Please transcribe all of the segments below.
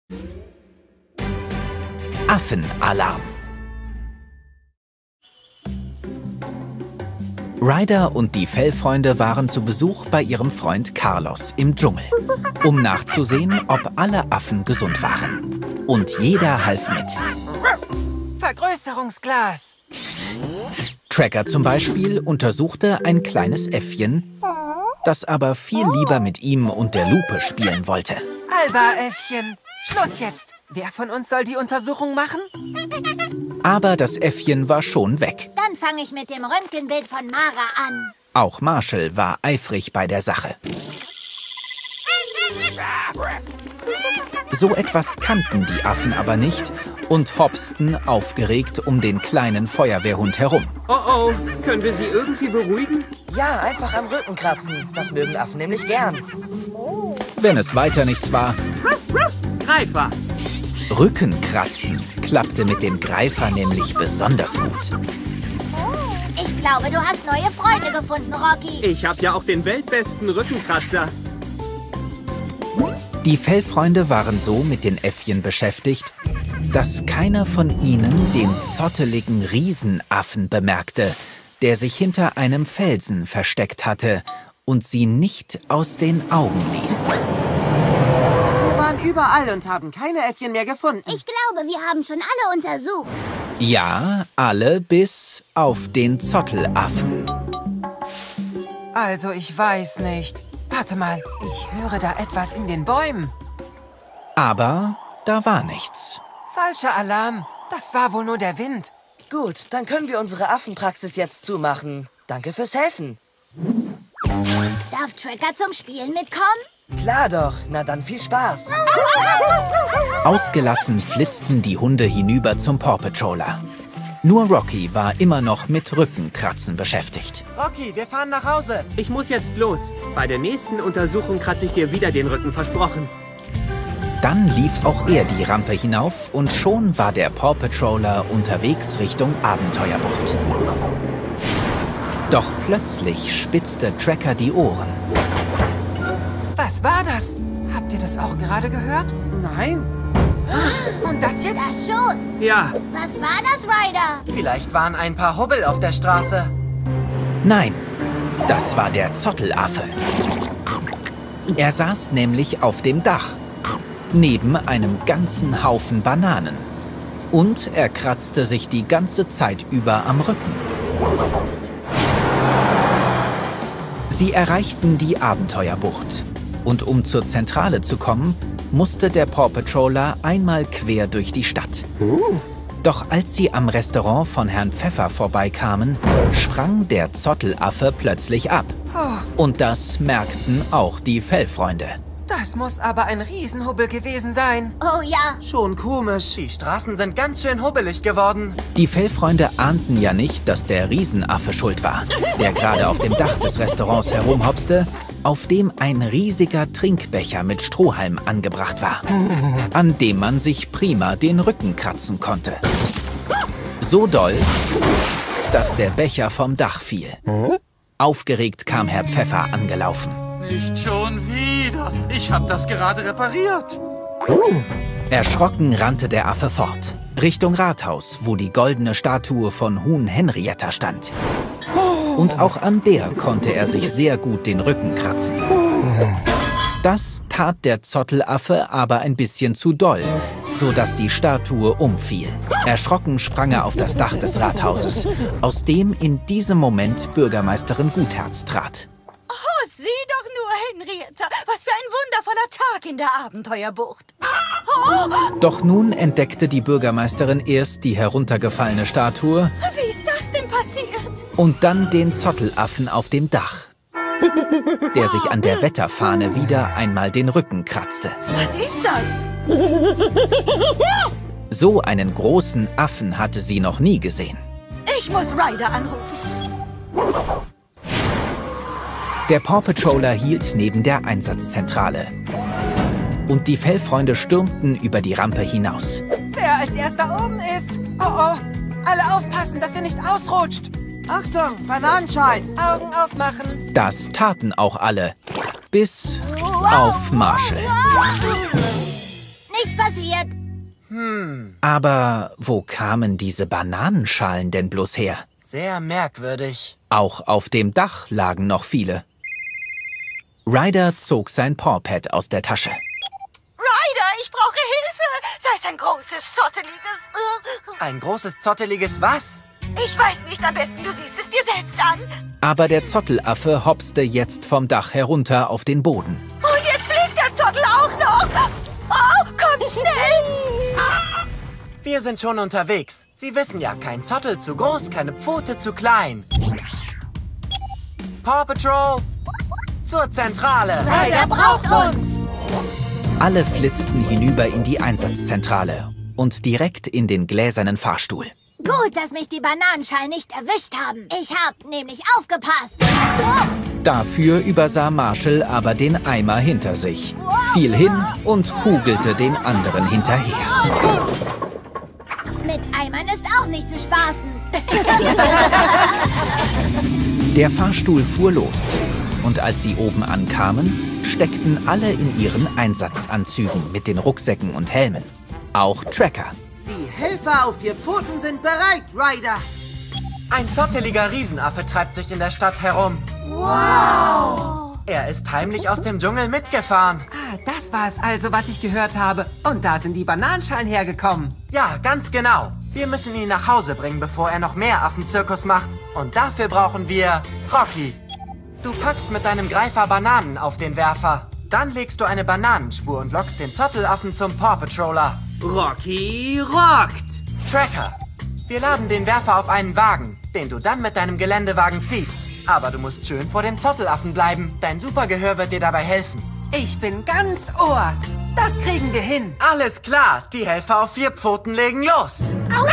Affenalarm. Ryder und die Fellfreunde waren zu Besuch bei ihrem Freund Carlos im Dschungel, um nachzusehen, ob alle Affen gesund waren. Und jeder half mit. Vergrößerungsglas. Tracker zum Beispiel untersuchte ein kleines Äffchen, das aber viel lieber mit ihm und der Lupe spielen wollte. Alba-Äffchen, Schluss jetzt. Wer von uns soll die Untersuchung machen? Aber das Äffchen war schon weg. Dann fange ich mit dem Röntgenbild von Mara an. Auch Marshall war eifrig bei der Sache. So etwas kannten die Affen aber nicht und hopsten aufgeregt um den kleinen Feuerwehrhund herum. Oh, können wir sie irgendwie beruhigen? Ja, einfach am Rücken kratzen. Das mögen Affen nämlich gern. Wenn es weiter nichts war, Greifer! Rückenkratzen klappte mit dem Greifer nämlich besonders gut. Ich glaube, du hast neue Freunde gefunden, Rocky. Ich habe ja auch den weltbesten Rückenkratzer. Die Fellfreunde waren so mit den Äffchen beschäftigt, dass keiner von ihnen den zotteligen Riesenaffen bemerkte, der sich hinter einem Felsen versteckt hatte und sie nicht aus den Augen ließ. Wir waren überall und haben keine Äffchen mehr gefunden. Ich glaube, wir haben schon alle untersucht. Ja, alle bis auf den Zottelaffen. Also, ich weiß nicht. Warte mal, ich höre da etwas in den Bäumen. Aber da war nichts. Falscher Alarm. Das war wohl nur der Wind. Gut, dann können wir unsere Affenpraxis jetzt zumachen. Danke fürs Helfen. Darf Tracker zum Spielen mitkommen? Klar doch. Na dann viel Spaß. Ausgelassen flitzten die Hunde hinüber zum Paw Patroller. Nur Rocky war immer noch mit Rückenkratzen beschäftigt. Rocky, wir fahren nach Hause. Ich muss jetzt los. Bei der nächsten Untersuchung kratze ich dir wieder den Rücken, versprochen. Dann lief auch er die Rampe hinauf und schon war der Paw Patroller unterwegs Richtung Abenteuerbucht. Doch plötzlich spitzte Tracker die Ohren. Was war das? Habt ihr das auch gerade gehört? Nein. Und das jetzt? Das schon. Ja. Was war das, Ryder? Vielleicht waren ein paar Hubbel auf der Straße. Nein, das war der Zottelaffe. Er saß nämlich auf dem Dach, neben einem ganzen Haufen Bananen. Und er kratzte sich die ganze Zeit über am Rücken. Sie erreichten die Abenteuerbucht. Und um zur Zentrale zu kommen, musste der Paw Patroller einmal quer durch die Stadt. Doch als sie am Restaurant von Herrn Pfeffer vorbeikamen, sprang der Zottelaffe plötzlich ab. Und das merkten auch die Fellfreunde. Das muss aber ein Riesenhubbel gewesen sein. Oh ja. Schon komisch. Die Straßen sind ganz schön hubbelig geworden. Die Fellfreunde ahnten ja nicht, dass der Riesenaffe schuld war, der gerade auf dem Dach des Restaurants herumhopste, auf dem ein riesiger Trinkbecher mit Strohhalm angebracht war, an dem man sich prima den Rücken kratzen konnte. So doll, dass der Becher vom Dach fiel. Aufgeregt kam Herr Pfeffer angelaufen. Nicht schon wieder. Ich habe das gerade repariert. Erschrocken rannte der Affe fort, Richtung Rathaus, wo die goldene Statue von Huhn Henrietta stand. Und auch an der konnte er sich sehr gut den Rücken kratzen. Das tat der Zottelaffe aber ein bisschen zu doll, sodass die Statue umfiel. Erschrocken sprang er auf das Dach des Rathauses, aus dem in diesem Moment Bürgermeisterin Gutherz trat. Oh, sieh doch nur, Henrietta. Was für ein wundervoller Tag in der Abenteuerbucht. Oh, Doch nun entdeckte die Bürgermeisterin erst die heruntergefallene Statue wie ist das denn passiert? und dann den Zottelaffen auf dem Dach, der sich an der Wetterfahne wieder einmal den Rücken kratzte. Was ist das? So einen großen Affen hatte sie noch nie gesehen. Ich muss Ryder anrufen. Der Paw Patroller hielt neben der Einsatzzentrale. Und die Fellfreunde stürmten über die Rampe hinaus. Wer als erster oben ist? Oh oh, alle aufpassen, dass ihr nicht ausrutscht. Achtung, Bananenschalen. Augen aufmachen. Das taten auch alle, bis auf Marshall. nichts passiert. Aber wo kamen diese Bananenschalen denn bloß her? Sehr merkwürdig. Auch auf dem Dach lagen noch viele. Ryder zog sein Paw-Pad aus der Tasche. Ryder, ich brauche Hilfe. Da ist ein großes, zotteliges... Ein großes, zotteliges was? Ich weiß nicht, am besten du siehst es dir selbst an. Aber der Zottelaffe hopste jetzt vom Dach herunter auf den Boden. Und jetzt fliegt der Zottel auch noch. Oh, kommt schnell. Wir sind schon unterwegs. Sie wissen ja, kein Zottel zu groß, keine Pfote zu klein. Paw Patrol, zur Zentrale. Ryder braucht uns. Alle flitzten hinüber in die Einsatzzentrale und direkt in den gläsernen Fahrstuhl. Gut, dass mich die Bananenschalen nicht erwischt haben. Ich hab nämlich aufgepasst. Dafür übersah Marshall aber den Eimer hinter sich, fiel hin und kugelte den anderen hinterher. Mit Eimern ist auch nicht zu spaßen. Der Fahrstuhl fuhr los und als sie oben ankamen, steckten alle in ihren Einsatzanzügen mit den Rucksäcken und Helmen. Auch Tracker. Die Helfer auf 4 Pfoten sind bereit, Ryder. Ein zotteliger Riesenaffe treibt sich in der Stadt herum. Wow! Er ist heimlich aus dem Dschungel mitgefahren. Ah, das war es also, was ich gehört habe. Und da sind die Bananenschalen hergekommen. Ja, ganz genau. Wir müssen ihn nach Hause bringen, bevor er noch mehr Affenzirkus macht. Und dafür brauchen wir Rocky. Du packst mit deinem Greifer Bananen auf den Werfer. Dann legst du eine Bananenspur und lockst den Zottelaffen zum Paw Patroller. Rocky rockt! Tracker, wir laden den Werfer auf einen Wagen, den du dann mit deinem Geländewagen ziehst. Aber du musst schön vor dem Zottelaffen bleiben. Dein Supergehör wird dir dabei helfen. Ich bin ganz Ohr. Das kriegen wir hin. Alles klar, die Helfer auf 4 Pfoten legen los.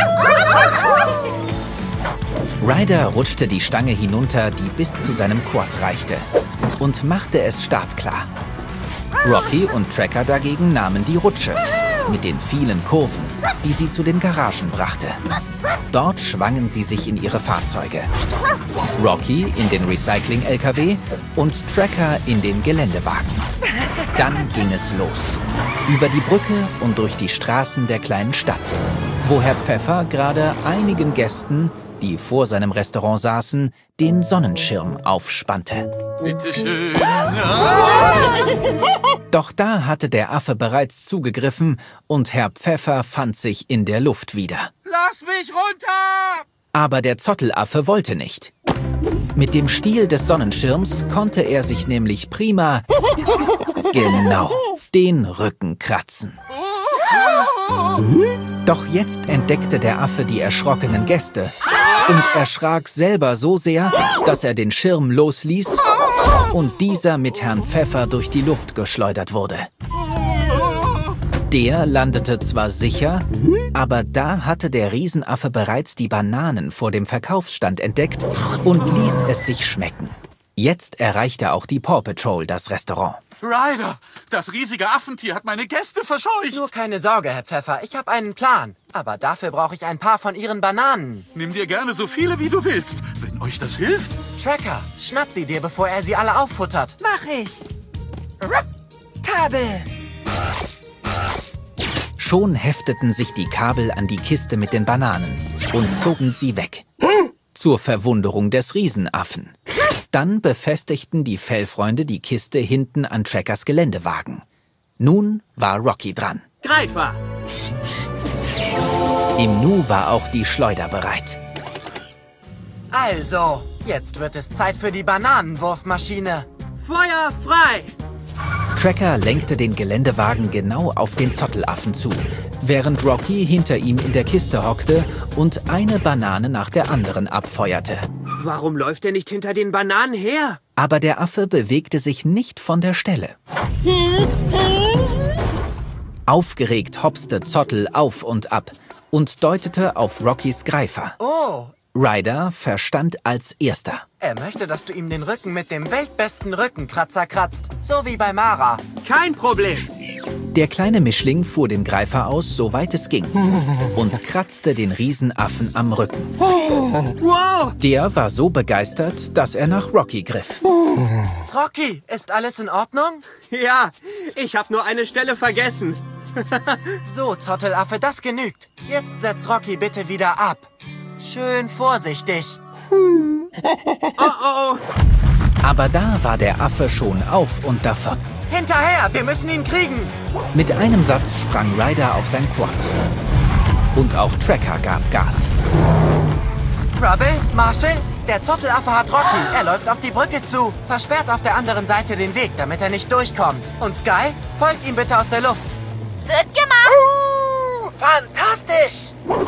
Ryder rutschte die Stange hinunter, die bis zu seinem Quad reichte, und machte es startklar. Rocky und Tracker dagegen nahmen die Rutsche mit den vielen Kurven, die sie zu den Garagen brachte. Dort schwangen sie sich in ihre Fahrzeuge. Rocky in den Recycling-LKW und Tracker in den Geländewagen. Dann ging es los. Über die Brücke und durch die Straßen der kleinen Stadt, wo Herr Pfeffer gerade einigen Gästen, die vor seinem Restaurant saßen, den Sonnenschirm aufspannte. Bitte schön. Doch da hatte der Affe bereits zugegriffen und Herr Pfeffer fand sich in der Luft wieder. Lass mich runter! Aber der Zottelaffe wollte nicht. Mit dem Stiel des Sonnenschirms konnte er sich nämlich prima, genau, den Rücken kratzen. Doch jetzt entdeckte der Affe die erschrockenen Gäste und erschrak selber so sehr, dass er den Schirm losließ und dieser mit Herrn Pfeffer durch die Luft geschleudert wurde. Der landete zwar sicher, aber da hatte der Riesenaffe bereits die Bananen vor dem Verkaufsstand entdeckt und ließ es sich schmecken. Jetzt erreichte auch die Paw Patrol das Restaurant. Ryder, das riesige Affentier hat meine Gäste verscheucht. Nur keine Sorge, Herr Pfeffer, ich habe einen Plan. Aber dafür brauche ich ein paar von Ihren Bananen. Nimm dir gerne so viele, wie du willst, wenn euch das hilft. Tracker, schnapp sie dir, bevor er sie alle auffuttert. Mach ich. Kabel. Schon hefteten sich die Kabel an die Kiste mit den Bananen und zogen sie weg. Zur Verwunderung des Riesenaffen. Dann befestigten die Fellfreunde die Kiste hinten an Trackers Geländewagen. Nun war Rocky dran. Greifer! Im Nu war auch die Schleuder bereit. Also, jetzt wird es Zeit für die Bananenwurfmaschine. Feuer frei! Tracker lenkte den Geländewagen genau auf den Zottelaffen zu, während Rocky hinter ihm in der Kiste hockte und eine Banane nach der anderen abfeuerte. Warum läuft er nicht hinter den Bananen her? Aber der Affe bewegte sich nicht von der Stelle. Aufgeregt hopste Zottel auf und ab und deutete auf Rockys Greifer. Oh, Ryder verstand als erster. er möchte, dass du ihm den Rücken mit dem weltbesten Rückenkratzer kratzt. So wie bei Mara. Kein Problem. Der kleine Mischling fuhr den Greifer aus, soweit es ging, und kratzte den Riesenaffen am Rücken. Wow! Der war so begeistert, dass er nach Rocky griff. Rocky, ist alles in Ordnung? Ja, ich habe nur eine Stelle vergessen. So, Zottelaffe, das genügt. Jetzt setz Rocky bitte wieder ab. Schön vorsichtig. Oh. Aber da war der Affe schon auf und davon. Hinterher, wir müssen ihn kriegen. Mit einem Satz sprang Ryder auf sein Quad. Und auch Tracker gab Gas. Rubble, Marshall, der Zottelaffe hat Rocky. Er läuft auf die Brücke zu. Versperrt auf der anderen Seite den Weg, damit er nicht durchkommt. Und Sky, folgt ihm bitte aus der Luft. Wird gemacht. Fantastisch!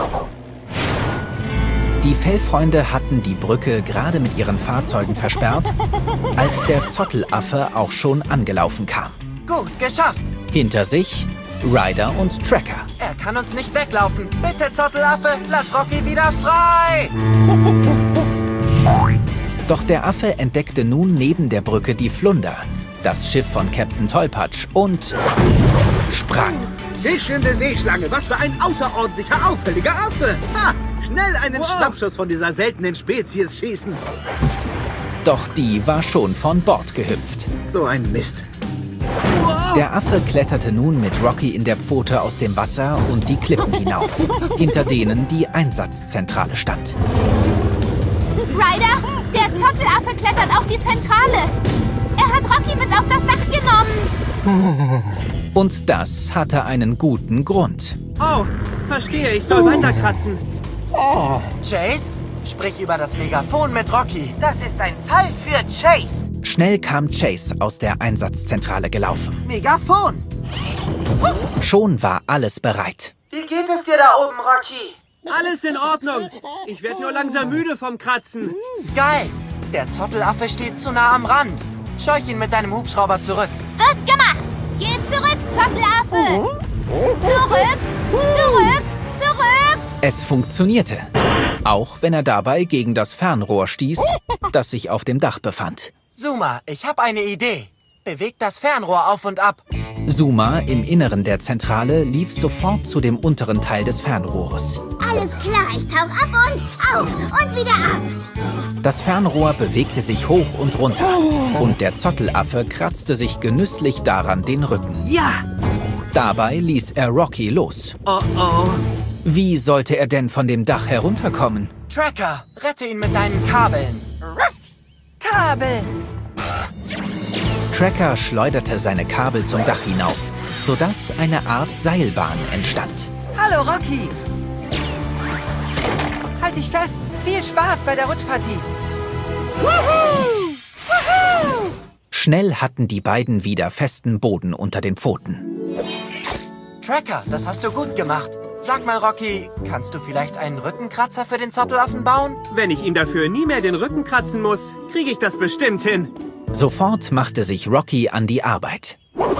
Die Fellfreunde hatten die Brücke gerade mit ihren Fahrzeugen versperrt, als der Zottelaffe auch schon angelaufen kam. Gut, geschafft. Hinter sich Ryder und Tracker. Er kann uns nicht weglaufen. Bitte, Zottelaffe, lass Rocky wieder frei. Doch der Affe entdeckte nun neben der Brücke die Flunder, das Schiff von Captain Tollpatsch, und sprang. Zischende Seeschlange, was für ein außerordentlicher, auffälliger Affe! Ha! Schnell einen Schnappschuss von dieser seltenen Spezies schießen. Doch die war schon von Bord gehüpft. So ein Mist. Der Affe kletterte nun mit Rocky in der Pfote aus dem Wasser und die Klippen hinauf, hinter denen die Einsatzzentrale stand. Ryder, der Zottelaffe klettert auf die Zentrale. Er hat Rocky mit auf das Dach genommen. Und das hatte einen guten Grund. Oh, verstehe, ich soll weiterkratzen. Chase, sprich über das Megafon mit Rocky. Das ist ein Fall für Chase. Schnell kam Chase aus der Einsatzzentrale gelaufen. Megafon. Schon war alles bereit. Wie geht es dir da oben, Rocky? Alles in Ordnung. Ich werde nur langsam müde vom Kratzen. Sky, der Zottelaffe steht zu nah am Rand. Scheuch ihn mit deinem Hubschrauber zurück. Wird gemacht. Geh zurück, Zottelaffe. Zurück, zurück, zurück. Es funktionierte, auch wenn er dabei gegen das Fernrohr stieß, das sich auf dem Dach befand. Zuma, ich habe eine Idee. Beweg das Fernrohr auf und ab. Zuma im Inneren der Zentrale lief sofort zu dem unteren Teil des Fernrohres. Alles klar, ich tauch ab und auf und wieder ab. Das Fernrohr bewegte sich hoch und runter und der Zottelaffe kratzte sich genüsslich daran den Rücken. Ja! Dabei ließ er Rocky los. Oh. Wie sollte er denn von dem Dach herunterkommen? Tracker, rette ihn mit deinen Kabeln. Ruff! Kabel! Tracker schleuderte seine Kabel zum Dach hinauf, sodass eine Art Seilbahn entstand. Hallo, Rocky. Halt dich fest. Viel Spaß bei der Rutschpartie. Woohoo! Woohoo! Schnell hatten die beiden wieder festen Boden unter den Pfoten. Tracker, das hast du gut gemacht. Sag mal, Rocky, kannst du vielleicht einen Rückenkratzer für den Zottelaffen bauen? Wenn ich ihm dafür nie mehr den Rücken kratzen muss, kriege ich das bestimmt hin. Sofort machte sich Rocky an die Arbeit.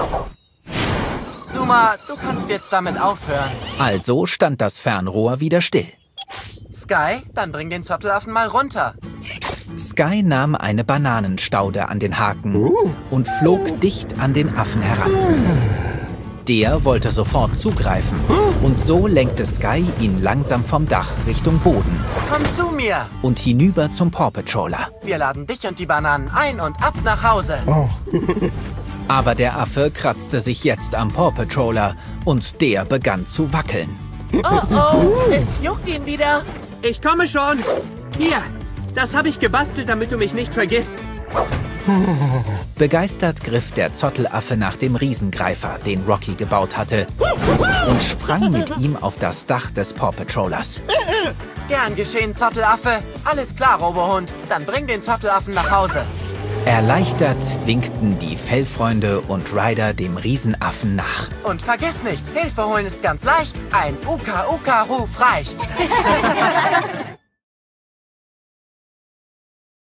Zuma, du kannst jetzt damit aufhören. Also stand das Fernrohr wieder still. Sky, dann bring den Zottelaffen mal runter. Sky nahm eine Bananenstaude an den Haken und flog dicht an den Affen heran. Der wollte sofort zugreifen und so lenkte Sky ihn langsam vom Dach Richtung Boden Komm zu mir. und hinüber zum Paw Patroller. Wir laden dich und die Bananen ein und ab nach Hause. Aber der Affe kratzte sich jetzt am Paw Patroller und der begann zu wackeln. Es juckt ihn wieder. Ich komme schon. Hier, das habe ich gebastelt, damit du mich nicht vergisst. Begeistert griff der Zottelaffe nach dem Riesengreifer, den Rocky gebaut hatte, und sprang mit ihm auf das Dach des Paw Patrollers. Gern geschehen, Zottelaffe. Alles klar, Robohund. Dann bring den Zottelaffen nach Hause. Erleichtert winkten die Fellfreunde und Ryder dem Riesenaffen nach. Und vergiss nicht, Hilfe holen ist ganz leicht. Ein Uka-Uka-Ruf reicht.